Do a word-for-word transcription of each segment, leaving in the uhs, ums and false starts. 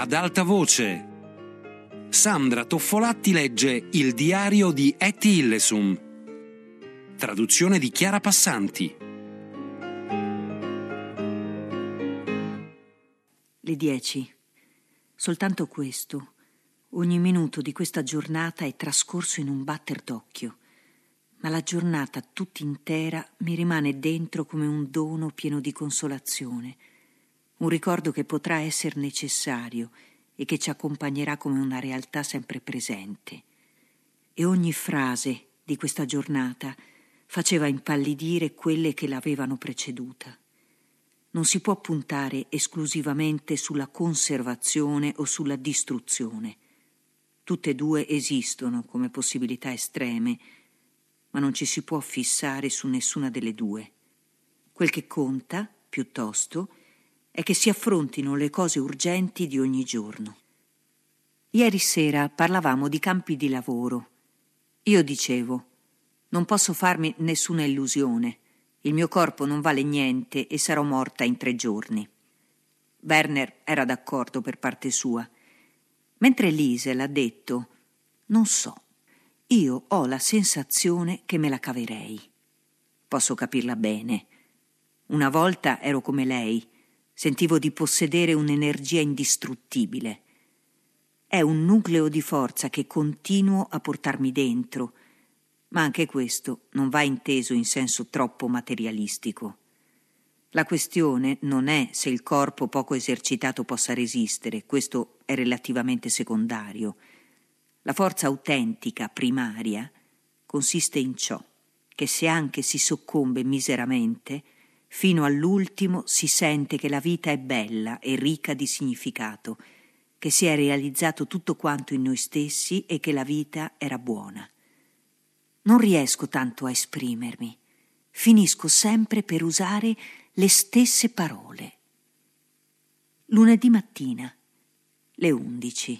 ad alta voce. Sandra Toffolatti legge Il diario di Etty Hillesum. Traduzione di Chiara Passanti. Le dieci. Soltanto questo. Ogni minuto di questa giornata è trascorso in un batter d'occhio. Ma la giornata tutta intera mi rimane dentro come un dono pieno di consolazione. Un ricordo che potrà essere necessario e che ci accompagnerà come una realtà sempre presente. E ogni frase di questa giornata faceva impallidire quelle che l'avevano preceduta. Non si può puntare esclusivamente sulla conservazione o sulla distruzione. Tutte e due esistono come possibilità estreme, ma non ci si può fissare su nessuna delle due. Quel che conta, piuttosto, è che si affrontino le cose urgenti di ogni giorno. Ieri sera parlavamo di campi di lavoro. Io dicevo: non posso farmi nessuna illusione. Il mio corpo non vale niente e sarò morta in tre giorni. Werner era d'accordo per parte sua, mentre Liesel ha detto: non so, io ho la sensazione che me la caverei. Posso capirla bene. Una volta ero come lei, sentivo di possedere un'energia indistruttibile. È un nucleo di forza che continuo a portarmi dentro, ma anche questo non va inteso in senso troppo materialistico. La questione non è se il corpo poco esercitato possa resistere, questo è relativamente secondario. La forza autentica, primaria, consiste in ciò che se anche si soccombe miseramente, fino all'ultimo si sente che la vita è bella e ricca di significato, che si è realizzato tutto quanto in noi stessi e che la vita era buona. Non riesco tanto a esprimermi. Finisco sempre per usare le stesse parole. Lunedì mattina, le undici.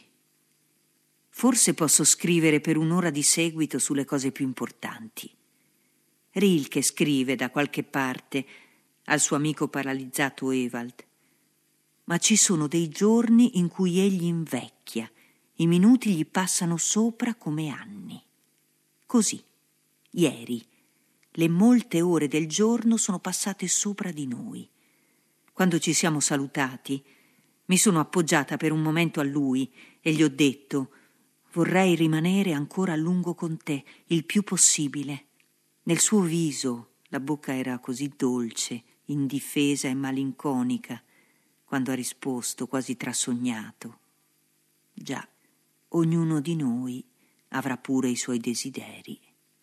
Forse posso scrivere per un'ora di seguito sulle cose più importanti. Rilke scrive da qualche parte al suo amico paralizzato Ewald. Ma ci sono dei giorni in cui egli invecchia, i minuti gli passano sopra come anni. Così, ieri, le molte ore del giorno sono passate sopra di noi. Quando ci siamo salutati, mi sono appoggiata per un momento a lui e gli ho detto: vorrei rimanere ancora a lungo con te, il più possibile. Nel suo viso la bocca era così dolce, indifesa e malinconica, quando ha risposto quasi trasognato: già, ognuno di noi avrà pure i suoi desideri.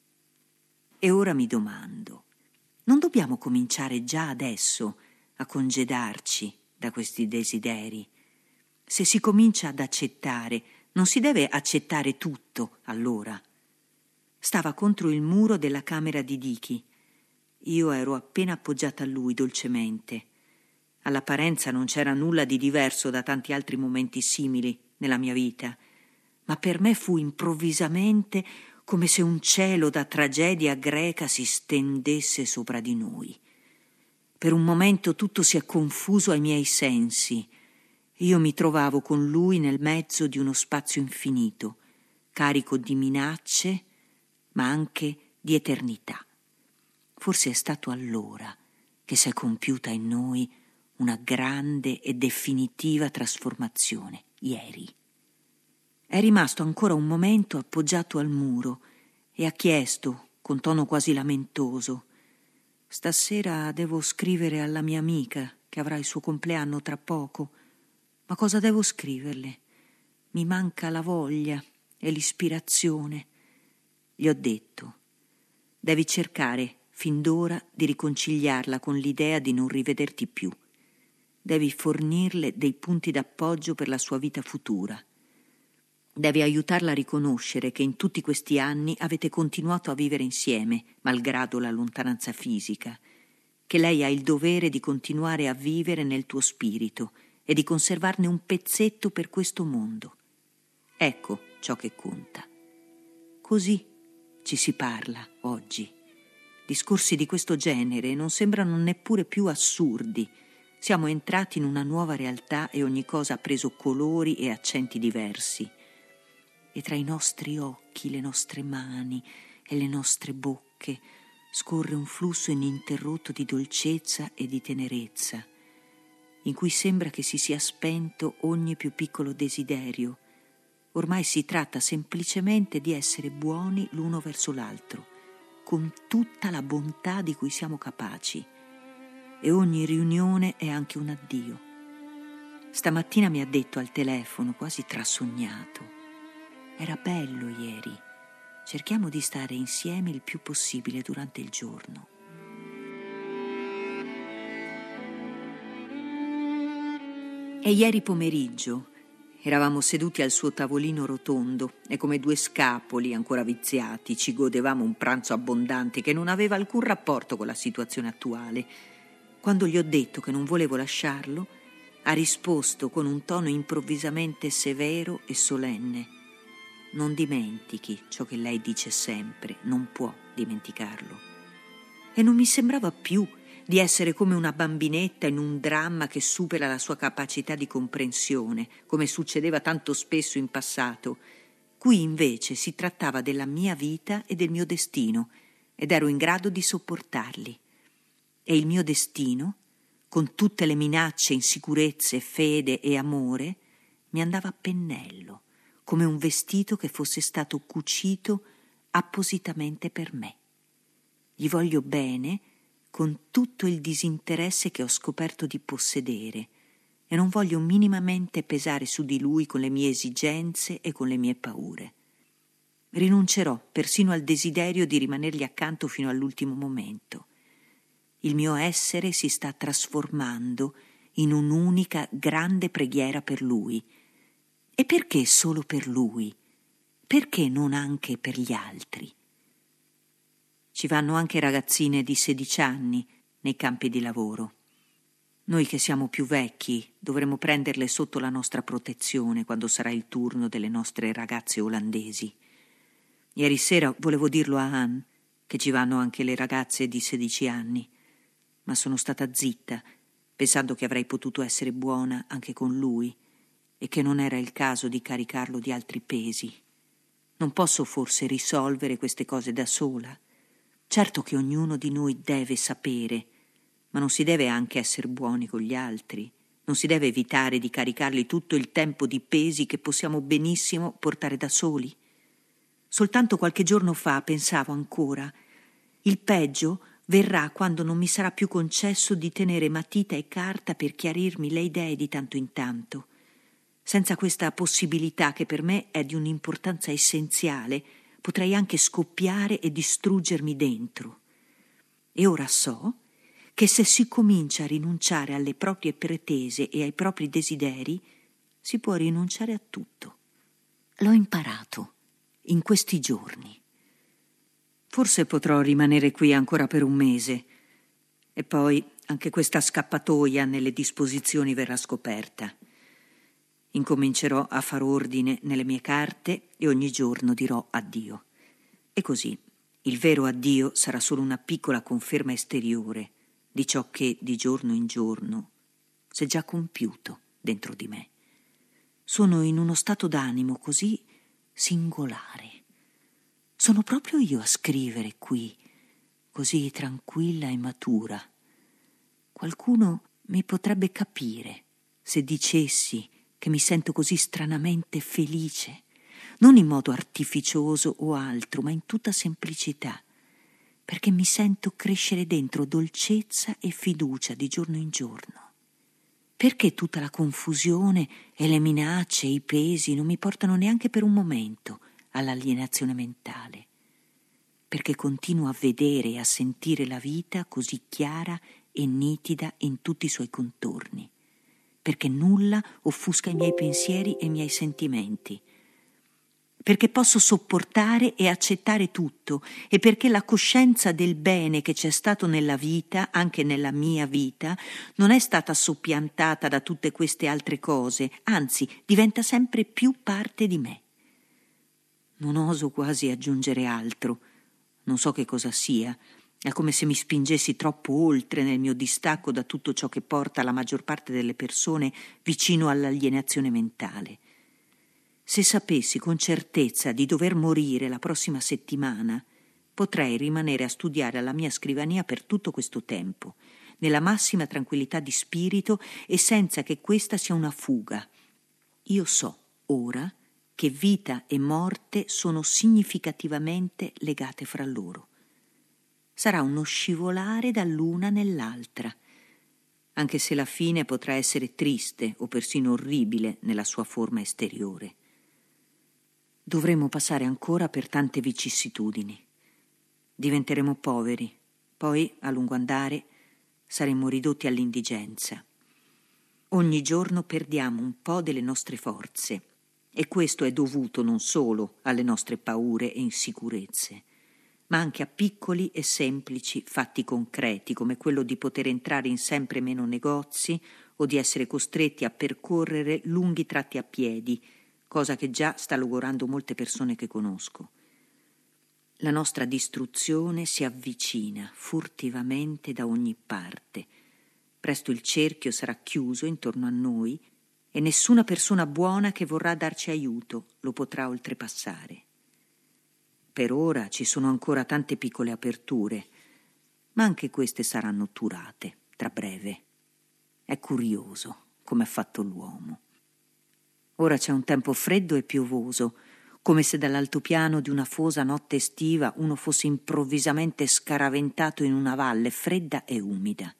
E ora mi domando, non dobbiamo cominciare già adesso a congedarci da questi desideri? Se si comincia ad accettare, non si deve accettare tutto, allora. Stava contro il muro della camera di Dicky. Io ero appena appoggiata a lui dolcemente. All'apparenza non c'era nulla di diverso da tanti altri momenti simili nella mia vita, ma per me fu improvvisamente come se un cielo da tragedia greca si stendesse sopra di noi. Per un momento tutto si è confuso ai miei sensi. Io mi trovavo con lui nel mezzo di uno spazio infinito, carico di minacce, ma anche di eternità. Forse è stato allora che si è compiuta in noi una grande e definitiva trasformazione, ieri. È rimasto ancora un momento appoggiato al muro e ha chiesto, con tono quasi lamentoso: stasera devo scrivere alla mia amica che avrà il suo compleanno tra poco, ma cosa devo scriverle? Mi manca la voglia e l'ispirazione. Gli ho detto: devi cercare fin d'ora di riconciliarla con l'idea di non rivederti più. Devi fornirle dei punti d'appoggio per la sua vita futura. Devi aiutarla a riconoscere che in tutti questi anni avete continuato a vivere insieme, malgrado la lontananza fisica, che lei ha il dovere di continuare a vivere nel tuo spirito e di conservarne un pezzetto per questo mondo. Ecco ciò che conta. Così ci si parla oggi. Discorsi di questo genere non sembrano neppure più assurdi. Siamo entrati in una nuova realtà e ogni cosa ha preso colori e accenti diversi. E tra i nostri occhi, le nostre mani e le nostre bocche scorre un flusso ininterrotto di dolcezza e di tenerezza, in cui sembra che si sia spento ogni più piccolo desiderio. Ormai si tratta semplicemente di essere buoni l'uno verso l'altro, con tutta la bontà di cui siamo capaci. E ogni riunione è anche un addio. Stamattina mi ha detto al telefono, quasi trasognato: era bello ieri, cerchiamo di stare insieme il più possibile durante il giorno. E ieri pomeriggio eravamo seduti al suo tavolino rotondo e come due scapoli ancora viziati ci godevamo un pranzo abbondante che non aveva alcun rapporto con la situazione attuale. Quando gli ho detto che non volevo lasciarlo, ha risposto con un tono improvvisamente severo e solenne: non dimentichi ciò che lei dice sempre, non può dimenticarlo. E non mi sembrava più di essere come una bambinetta in un dramma che supera la sua capacità di comprensione, come succedeva tanto spesso in passato. Qui invece si trattava della mia vita e del mio destino, ed ero in grado di sopportarli. E il mio destino, con tutte le minacce, insicurezze, fede e amore, mi andava a pennello, come un vestito che fosse stato cucito appositamente per me. Gli voglio bene con tutto il disinteresse che ho scoperto di possedere e non voglio minimamente pesare su di lui con le mie esigenze e con le mie paure. Rinuncerò persino al desiderio di rimanergli accanto fino all'ultimo momento. Il mio essere si sta trasformando in un'unica grande preghiera per lui. E perché solo per lui? Perché non anche per gli altri? Ci vanno anche ragazzine di sedici anni nei campi di lavoro. Noi che siamo più vecchi dovremo prenderle sotto la nostra protezione quando sarà il turno delle nostre ragazze olandesi. Ieri sera volevo dirlo a Anne, che ci vanno anche le ragazze di sedici anni, ma sono stata zitta, pensando che avrei potuto essere buona anche con lui e che non era il caso di caricarlo di altri pesi. Non posso forse risolvere queste cose da sola? Certo che ognuno di noi deve sapere, ma non si deve anche essere buoni con gli altri. Non si deve evitare di caricarli tutto il tempo di pesi che possiamo benissimo portare da soli. Soltanto qualche giorno fa pensavo ancora: il peggio verrà quando non mi sarà più concesso di tenere matita e carta per chiarirmi le idee di tanto in tanto. Senza questa possibilità, che per me è di un'importanza essenziale, potrei anche scoppiare e distruggermi dentro. E ora so che se si comincia a rinunciare alle proprie pretese e ai propri desideri, si può rinunciare a tutto. L'ho imparato in questi giorni. Forse potrò rimanere qui ancora per un mese e poi anche questa scappatoia nelle disposizioni verrà scoperta. Incomincerò a far ordine nelle mie carte e ogni giorno dirò addio. E così il vero addio sarà solo una piccola conferma esteriore di ciò che di giorno in giorno s'è già compiuto dentro di me. Sono in uno stato d'animo così singolare. Sono proprio io a scrivere qui, così tranquilla e matura. Qualcuno mi potrebbe capire se dicessi che mi sento così stranamente felice, non in modo artificioso o altro, ma in tutta semplicità, perché mi sento crescere dentro dolcezza e fiducia di giorno in giorno. Perché tutta la confusione e le minacce e i pesi non mi portano neanche per un momento all'alienazione mentale? Perché continuo a vedere e a sentire la vita così chiara e nitida in tutti i suoi contorni. Perché nulla offusca i miei pensieri e i miei sentimenti. Perché posso sopportare e accettare tutto e perché la coscienza del bene che c'è stato nella vita, anche nella mia vita, non è stata soppiantata da tutte queste altre cose, anzi diventa sempre più parte di me. Non oso quasi aggiungere altro, non so che cosa sia, È come se mi spingessi troppo oltre nel mio distacco da tutto ciò che porta la maggior parte delle persone vicino all'alienazione mentale. Se sapessi con certezza di dover morire la prossima settimana, potrei rimanere a studiare alla mia scrivania per tutto questo tempo, nella massima tranquillità di spirito e senza che questa sia una fuga. Io so ora che vita e morte sono significativamente legate fra loro. Sarà uno scivolare dall'una nell'altra, anche se la fine potrà essere triste o persino orribile nella sua forma esteriore. Dovremo passare ancora per tante vicissitudini. Diventeremo poveri, poi, a lungo andare, saremo ridotti all'indigenza. Ogni giorno perdiamo un po' delle nostre forze, e questo è dovuto non solo alle nostre paure e insicurezze, ma anche a piccoli e semplici fatti concreti, come quello di poter entrare in sempre meno negozi o di essere costretti a percorrere lunghi tratti a piedi, cosa che già sta logorando molte persone che conosco. La nostra distruzione si avvicina furtivamente da ogni parte. Presto il cerchio sarà chiuso intorno a noi e nessuna persona buona che vorrà darci aiuto lo potrà oltrepassare. Per ora ci sono ancora tante piccole aperture, ma anche queste saranno turate tra breve. È curioso come è fatto l'uomo. Ora c'è un tempo freddo e piovoso, come se dall'altopiano di una fosa notte estiva uno fosse improvvisamente scaraventato in una valle fredda e umida.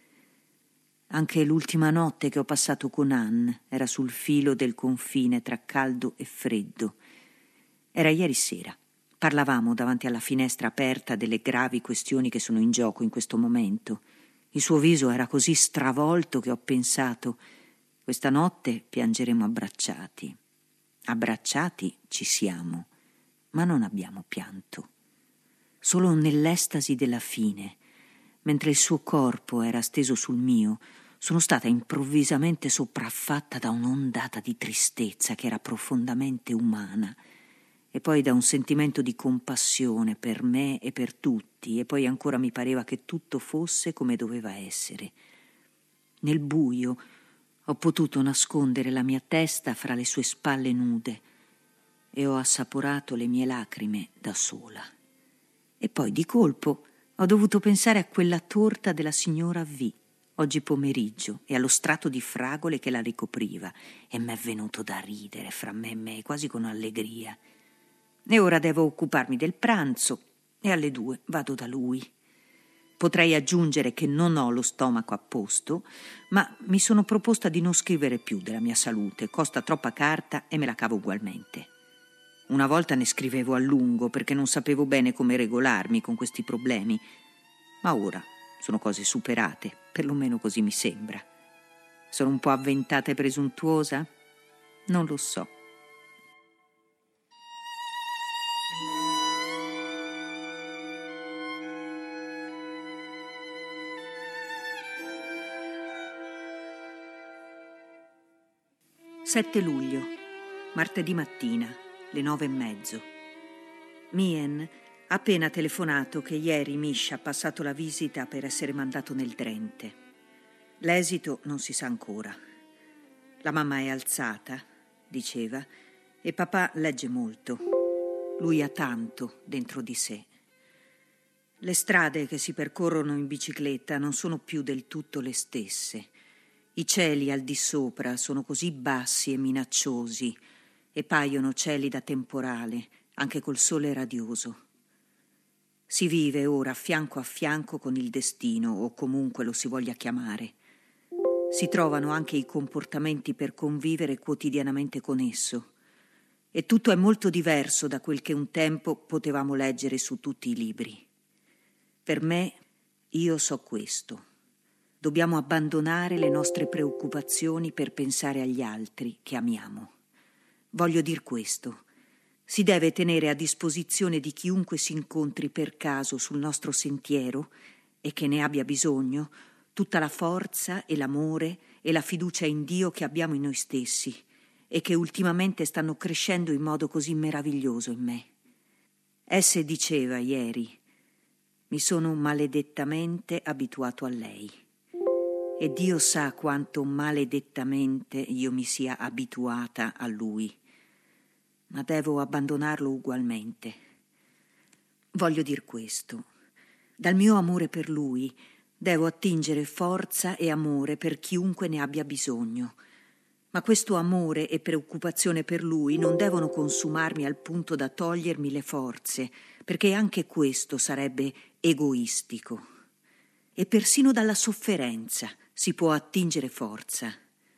Anche l'ultima notte che ho passato con Anne era sul filo del confine tra caldo e freddo. Era ieri sera. Parlavamo davanti alla finestra aperta delle gravi questioni che sono in gioco in questo momento. Il suo viso era così stravolto che ho pensato: questa notte piangeremo abbracciati. Abbracciati ci siamo, ma non abbiamo pianto. Solo nell'estasi della fine, mentre il suo corpo era steso sul mio, sono stata improvvisamente sopraffatta da un'ondata di tristezza che era profondamente umana, e poi da un sentimento di compassione per me e per tutti, e poi ancora mi pareva che tutto fosse come doveva essere. Nel buio ho potuto nascondere la mia testa fra le sue spalle nude e ho assaporato le mie lacrime da sola. E poi di colpo ho dovuto pensare a quella torta della signora V oggi pomeriggio e allo strato di fragole che la ricopriva, e m'è venuto da ridere fra me e me, quasi con allegria. E ora devo occuparmi del pranzo e alle due vado da lui. Potrei aggiungere che non ho lo stomaco a posto, ma mi sono proposta di non scrivere più della mia salute, costa troppa carta e me la cavo ugualmente. Una volta ne scrivevo a lungo perché non sapevo bene come regolarmi con questi problemi, ma ora sono cose superate, perlomeno così mi sembra. Sono un po' avventata e presuntuosa? Non lo so. sette luglio, martedì mattina, le nove e mezzo. Mien ha appena telefonato che ieri Misha ha passato la visita per essere mandato nel Drenthe. L'esito non si sa ancora. La mamma è alzata, diceva, e papà legge molto. Lui ha tanto dentro di sé. Le strade che si percorrono in bicicletta non sono più del tutto le stesse. I cieli al di sopra sono così bassi e minacciosi e paiono cieli da temporale, anche col sole radioso. Si vive ora fianco a fianco con il destino, o comunque lo si voglia chiamare. Si trovano anche i comportamenti per convivere quotidianamente con esso. E tutto è molto diverso da quel che un tempo potevamo leggere su tutti i libri. Per me, io so questo. Dobbiamo abbandonare le nostre preoccupazioni per pensare agli altri che amiamo. Voglio dir questo. Si deve tenere a disposizione di chiunque si incontri per caso sul nostro sentiero e che ne abbia bisogno tutta la forza e l'amore e la fiducia in Dio che abbiamo in noi stessi e che ultimamente stanno crescendo in modo così meraviglioso in me. Esse diceva ieri: Mi sono maledettamente abituato a lei. E Dio sa quanto maledettamente io mi sia abituata a lui. Ma devo abbandonarlo ugualmente. Voglio dir questo. Dal mio amore per lui devo attingere forza e amore per chiunque ne abbia bisogno. Ma questo amore e preoccupazione per lui non devono consumarmi al punto da togliermi le forze, perché anche questo sarebbe egoistico. E persino dalla sofferenza si può attingere forza.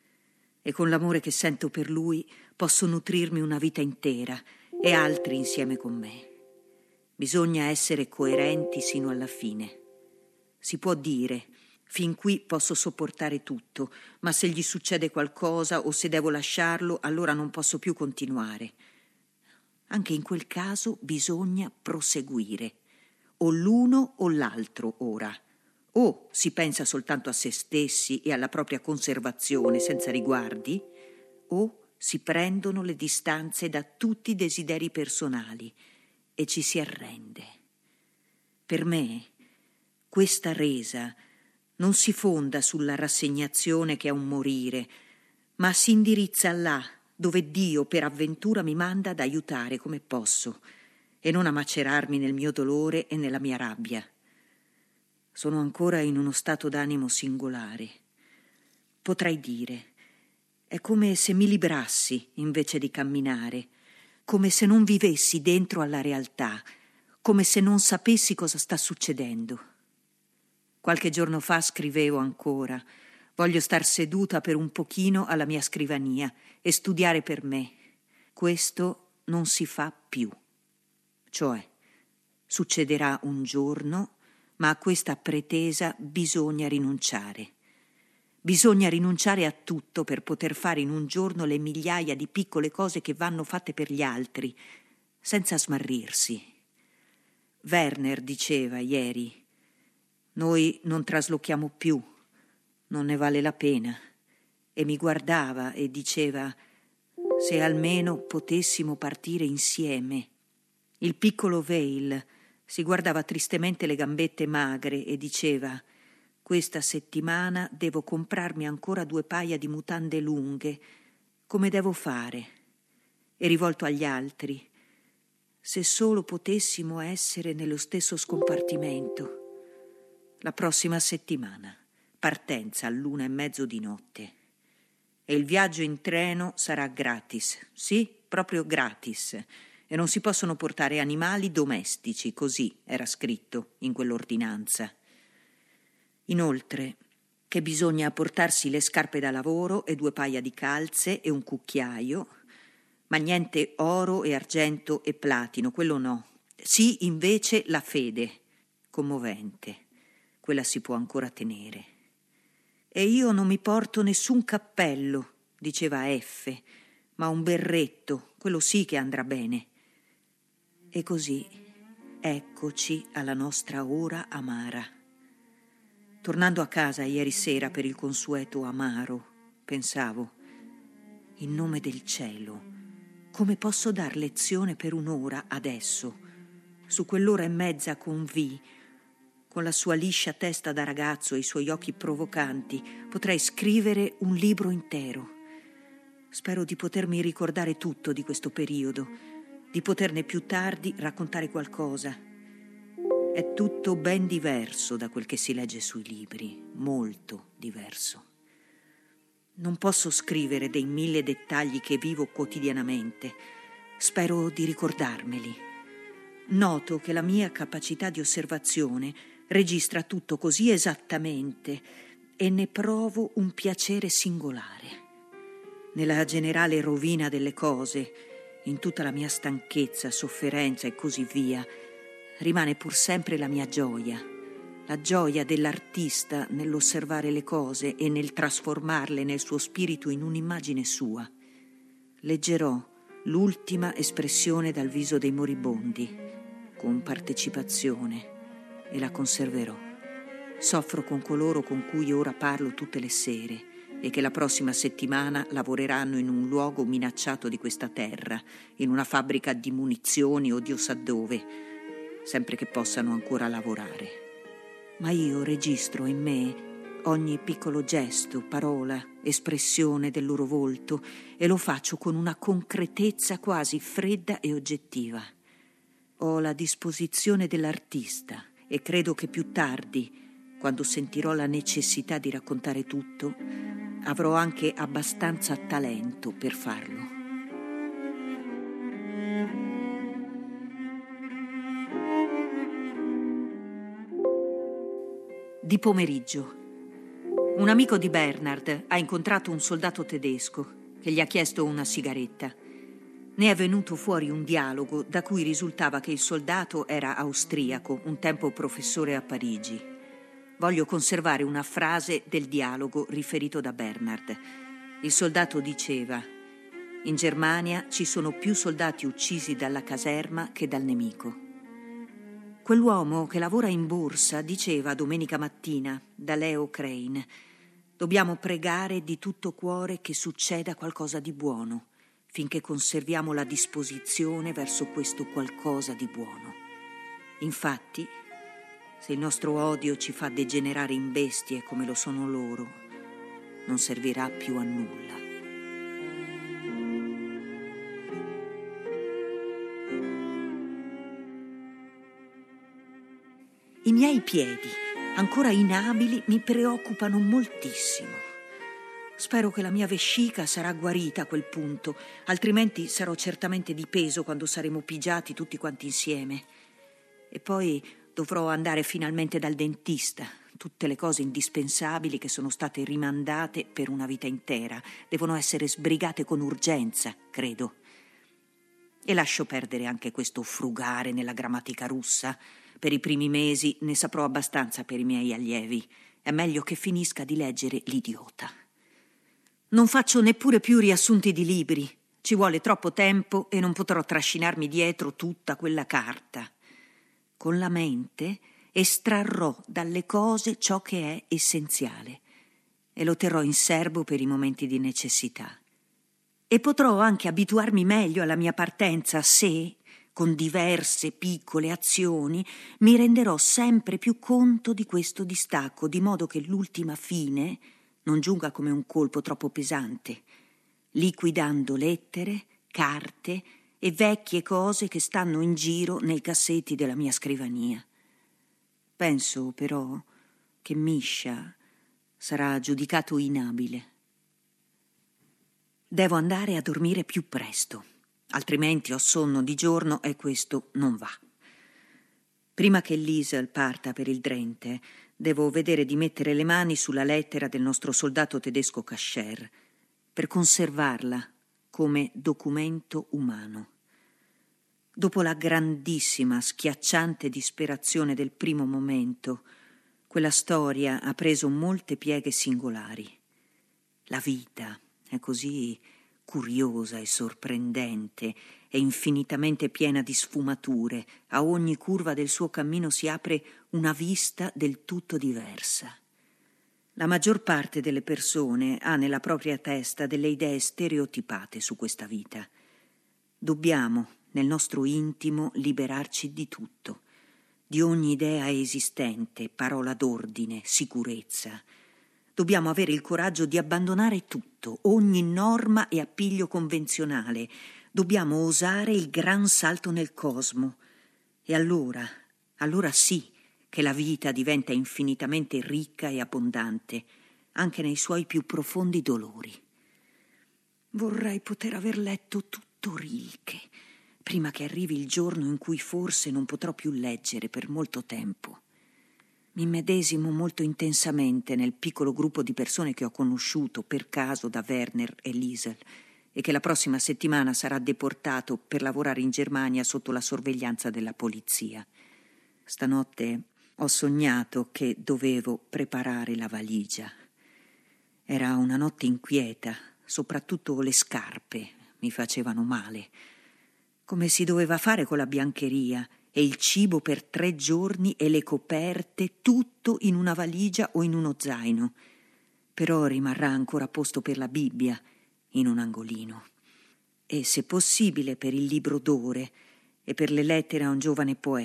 E con l'amore che sento per lui posso nutrirmi una vita intera e altri insieme con me. Bisogna essere coerenti sino alla fine. Si può dire: fin qui posso sopportare tutto, ma se gli succede qualcosa o se devo lasciarlo, allora non posso più continuare. Anche in quel caso bisogna proseguire, o l'uno o l'altro ora. O si pensa soltanto a se stessi e alla propria conservazione senza riguardi, o si prendono le distanze da tutti i desideri personali e ci si arrende. Per me questa resa non si fonda sulla rassegnazione che è un morire, ma si indirizza là dove Dio per avventura mi manda ad aiutare come posso e non a macerarmi nel mio dolore e nella mia rabbia. Sono ancora in uno stato d'animo singolare. Potrei dire, è come se mi librassi invece di camminare, come se non vivessi dentro alla realtà, come se non sapessi cosa sta succedendo. Qualche giorno fa scrivevo ancora: voglio star seduta per un pochino alla mia scrivania e studiare per me. Questo non si fa più. Cioè, succederà un giorno, ma a questa pretesa bisogna rinunciare. Bisogna rinunciare a tutto per poter fare in un giorno le migliaia di piccole cose che vanno fatte per gli altri, senza smarrirsi. Werner diceva ieri: noi non traslochiamo più, non ne vale la pena. E mi guardava e diceva: se almeno potessimo partire insieme. Il piccolo Vail si guardava tristemente le gambette magre e diceva: questa settimana devo comprarmi ancora due paia di mutande lunghe. Come devo fare? E rivolto agli altri: se solo potessimo essere nello stesso scompartimento. La prossima settimana, partenza all'una e mezzo di notte. E il viaggio in treno sarà gratis, sì, proprio gratis. E non si possono portare animali domestici, così era scritto in quell'ordinanza. Inoltre, che bisogna portarsi le scarpe da lavoro e due paia di calze e un cucchiaio, ma niente oro e argento e platino, quello no. Sì, invece, la fede, commovente, quella si può ancora tenere. E io non mi porto nessun cappello, diceva F, ma un berretto, quello sì che andrà bene. E così eccoci alla nostra ora amara. Tornando a casa ieri sera per il consueto amaro, pensavo: in nome del cielo, come posso dar lezione per un'ora adesso, su quell'ora e mezza con V, con la sua liscia testa da ragazzo e i suoi occhi provocanti, potrei scrivere un libro intero. Spero di potermi ricordare tutto di questo periodo, di poterne più tardi raccontare qualcosa. È tutto ben diverso da quel che si legge sui libri, molto diverso. Non posso scrivere dei mille dettagli che vivo quotidianamente. Spero di ricordarmeli. Noto che la mia capacità di osservazione registra tutto così esattamente e ne provo un piacere singolare. Nella generale rovina delle cose, in tutta la mia stanchezza, sofferenza e così via, rimane pur sempre la mia gioia, la gioia dell'artista nell'osservare le cose e nel trasformarle nel suo spirito in un'immagine sua. Leggerò l'ultima espressione dal viso dei moribondi, con partecipazione, e la conserverò. Soffro con coloro con cui ora parlo tutte le sere e che la prossima settimana lavoreranno in un luogo minacciato di questa terra, in una fabbrica di munizioni o Dio sa dove. sempre che possano ancora lavorare. Ma io registro in me ogni piccolo gesto, parola, espressione del loro volto e lo faccio con una concretezza quasi fredda e oggettiva. Ho la disposizione dell'artista e credo che più tardi, quando sentirò la necessità di raccontare tutto, avrò anche abbastanza talento per farlo. Di pomeriggio. Un amico di Bernard ha incontrato un soldato tedesco che gli ha chiesto una sigaretta. Ne è venuto fuori un dialogo da cui risultava che il soldato era austriaco, un tempo professore a Parigi. Voglio conservare una frase del dialogo riferito da Bernard. Il soldato diceva: in Germania ci sono più soldati uccisi dalla caserma che dal nemico. Quell'uomo che lavora in borsa diceva domenica mattina da Leo Crane: dobbiamo pregare di tutto cuore che succeda qualcosa di buono, finché conserviamo la disposizione verso questo qualcosa di buono. Infatti, se il nostro odio ci fa degenerare in bestie come lo sono loro, non servirà più a nulla. I miei piedi, ancora inabili, mi preoccupano moltissimo. Spero che la mia vescica sarà guarita a quel punto, altrimenti sarò certamente di peso quando saremo pigiati tutti quanti insieme. E poi dovrò andare finalmente dal dentista. Tutte le cose indispensabili che sono state rimandate per una vita intera devono essere sbrigate con urgenza, credo. E lascio perdere anche questo frugare nella grammatica russa. Per i primi mesi ne saprò abbastanza per i miei allievi. È meglio che finisca di leggere L'Idiota. Non faccio neppure più riassunti di libri. Ci vuole troppo tempo e non potrò trascinarmi dietro tutta quella carta. Con la mente estrarrò dalle cose ciò che è essenziale e lo terrò in serbo per i momenti di necessità. E potrò anche abituarmi meglio alla mia partenza se, con diverse piccole azioni, mi renderò sempre più conto di questo distacco, di modo che l'ultima fine non giunga come un colpo troppo pesante, liquidando lettere, carte e vecchie cose che stanno in giro nei cassetti della mia scrivania. Penso però che Misha sarà giudicato inabile. Devo andare a dormire più presto, altrimenti ho sonno di giorno e questo non va. Prima che Liesel parta per il Drenthe, devo vedere di mettere le mani sulla lettera del nostro soldato tedesco Kasher per conservarla come documento umano. Dopo la grandissima, schiacciante disperazione del primo momento, quella storia ha preso molte pieghe singolari. La vita è così curiosa e sorprendente e infinitamente piena di sfumature. A ogni curva del suo cammino si apre una vista del tutto diversa. La maggior parte delle persone ha nella propria testa delle idee stereotipate su questa vita. Dobbiamo, nel nostro intimo, liberarci di tutto, di ogni idea esistente, parola d'ordine, sicurezza. Dobbiamo avere il coraggio di abbandonare tutto, ogni norma e appiglio convenzionale. Dobbiamo osare il gran salto nel cosmo. E allora, allora sì che la vita diventa infinitamente ricca e abbondante, anche nei suoi più profondi dolori. Vorrei poter aver letto tutto Rilke, prima che arrivi il giorno in cui forse non potrò più leggere per molto tempo. Mi medesimo molto intensamente nel piccolo gruppo di persone che ho conosciuto per caso da Werner e Liesel e che la prossima settimana sarà deportato per lavorare in Germania sotto la sorveglianza della polizia. Stanotte ho sognato che dovevo preparare la valigia. Era una notte inquieta, soprattutto le scarpe mi facevano male. Come si doveva fare con la biancheria e il cibo per tre giorni e le coperte, tutto in una valigia o in uno zaino. Però rimarrà ancora posto per la Bibbia in un angolino. E se possibile per il libro d'ore e per le lettere a un giovane poeta,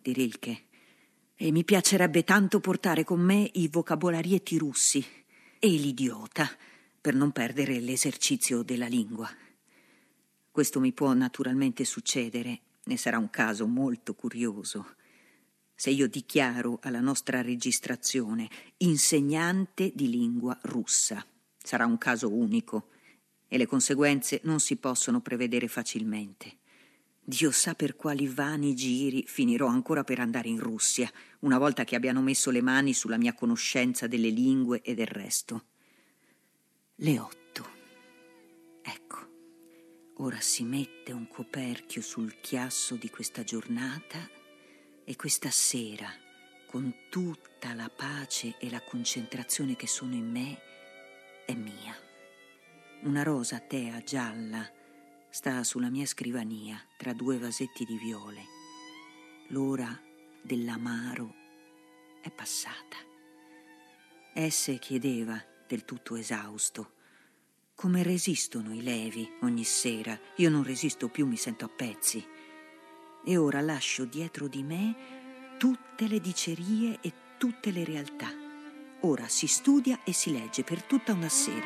di Rilke, e mi piacerebbe tanto portare con me i vocabolarietti russi e l'idiota, per non perdere l'esercizio della lingua. Questo mi può naturalmente succedere, e sarà un caso molto curioso, se io dichiaro alla nostra registrazione insegnante di lingua russa. Sarà un caso unico e le conseguenze non si possono prevedere facilmente. Dio sa per quali vani giri finirò ancora per andare in Russia, una volta che abbiano messo le mani sulla mia conoscenza delle lingue e del resto. Le otto. Ecco, ora si mette un coperchio sul chiasso di questa giornata e questa sera, con tutta la pace e la concentrazione che sono in me, è mia. Una rosa tea gialla sta sulla mia scrivania tra due vasetti di viole. L'ora dell'amaro è passata. Esse chiedeva, del tutto esausto: come resistono i levi ogni sera? Io non resisto più, mi sento a pezzi. E ora lascio dietro di me tutte le dicerie e tutte le realtà. Ora si studia e si legge per tutta una sera.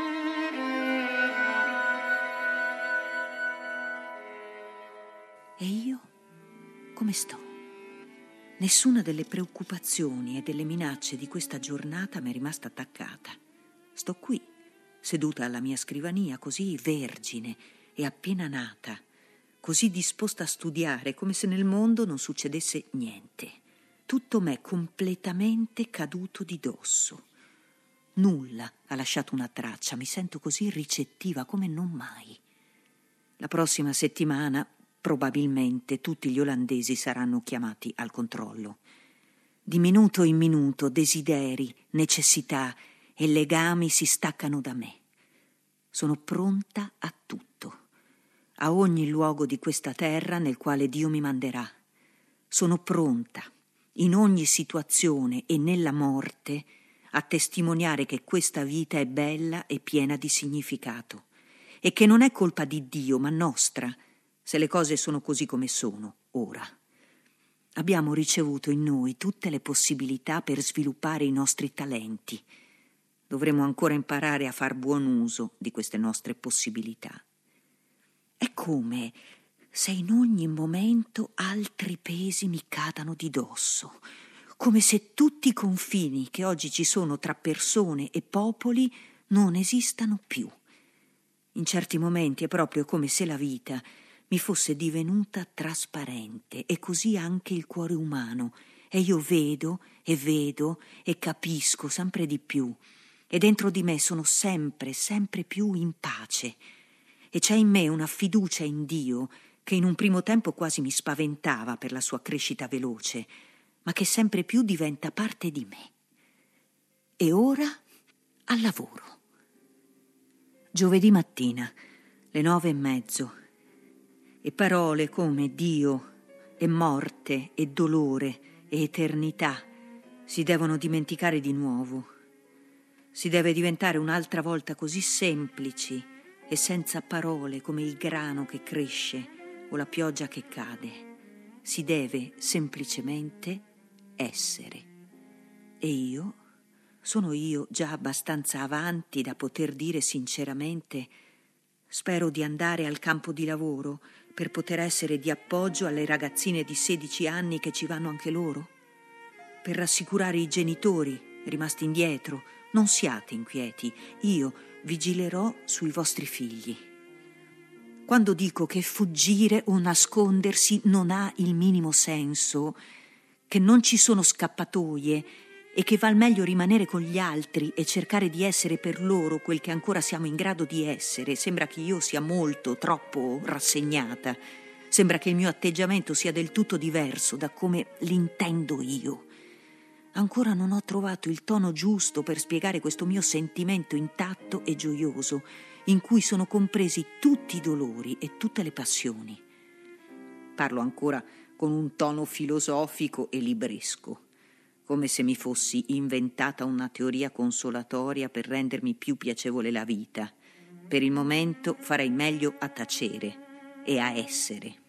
E io come sto? Nessuna delle preoccupazioni e delle minacce di questa giornata mi è rimasta attaccata. Sto qui, seduta alla mia scrivania, così vergine e appena nata, così disposta a studiare, come se nel mondo non succedesse niente. Tutto m'è completamente caduto di dosso. Nulla ha lasciato una traccia, mi sento così ricettiva come non mai. La prossima settimana probabilmente tutti gli olandesi saranno chiamati al controllo. Di minuto in minuto desideri, necessità e legami si staccano da me. Sono pronta a tutto, a ogni luogo di questa terra nel quale Dio mi manderà. Sono pronta, in ogni situazione e nella morte, a testimoniare che questa vita è bella e piena di significato e che non è colpa di Dio ma nostra se le cose sono così come sono ora. Abbiamo ricevuto in noi tutte le possibilità per sviluppare i nostri talenti. Dovremo ancora imparare a far buon uso di queste nostre possibilità. È come se in ogni momento altri pesi mi cadano di dosso, come se tutti i confini che oggi ci sono tra persone e popoli non esistano più. In certi momenti è proprio come se la vita mi fosse divenuta trasparente e così anche il cuore umano, e io vedo e vedo e capisco sempre di più, e dentro di me sono sempre, sempre più in pace, e c'è in me una fiducia in Dio che in un primo tempo quasi mi spaventava per la sua crescita veloce, ma che sempre più diventa parte di me. E ora al lavoro. Giovedì mattina, le nove e mezzo, e parole come Dio e morte e dolore e eternità si devono dimenticare di nuovo. Si deve diventare un'altra volta così semplici e senza parole come il grano che cresce o la pioggia che cade. Si deve semplicemente essere. E io, sono io già abbastanza avanti da poter dire sinceramente: spero di andare al campo di lavoro per poter essere di appoggio alle ragazzine di sedici anni che ci vanno anche loro? Per rassicurare i genitori rimasti indietro: non siate inquieti, io vigilerò sui vostri figli. Quando dico che fuggire o nascondersi non ha il minimo senso, che non ci sono scappatoie e che val meglio rimanere con gli altri e cercare di essere per loro quel che ancora siamo in grado di essere, sembra che io sia molto, troppo rassegnata. Sembra che il mio atteggiamento sia del tutto diverso da come l'intendo io. Ancora non ho trovato il tono giusto per spiegare questo mio sentimento intatto e gioioso, in cui sono compresi tutti i dolori e tutte le passioni. Parlo ancora con un tono filosofico e libresco, come se mi fossi inventata una teoria consolatoria per rendermi più piacevole la vita. Per il momento farei meglio a tacere e a essere.